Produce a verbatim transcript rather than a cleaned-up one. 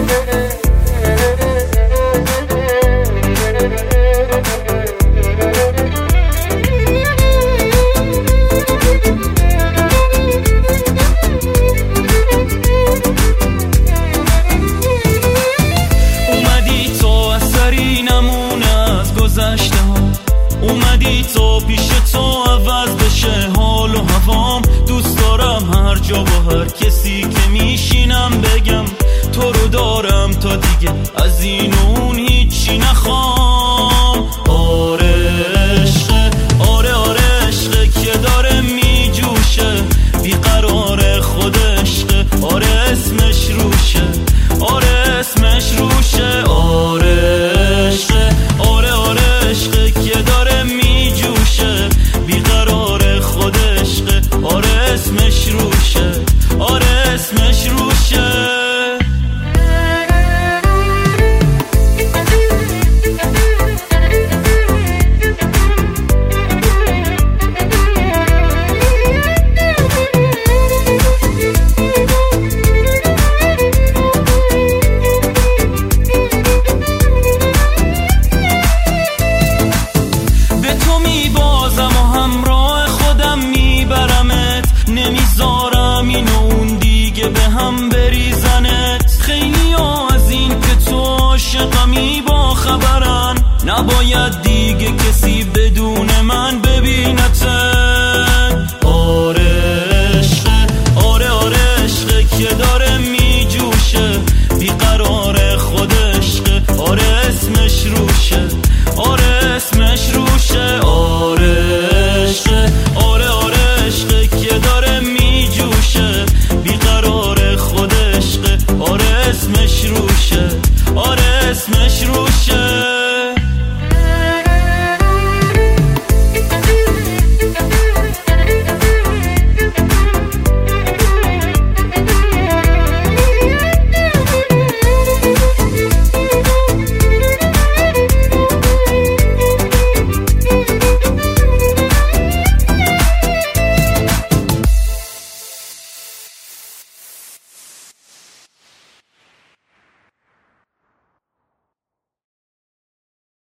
اومدی تو پیش تو عوض بشه حال و هوام. دوست دارم هر جا با هر کسی که میشینم بگم تو رو دارم تا دیگه از این و اون هیچی نخوام. آره عشقه، آره آره عشقه که داره میجوشه بیقرار خود عشقه. آره اسمش روشه، آره اسمش روشه. آره عشقه، آره آره عشقه که داره میجوشه بیقرار خود عشقه. آره اسمش روشه، آره اسمش روشه. نمیذارم این و اون دیگه به هم بری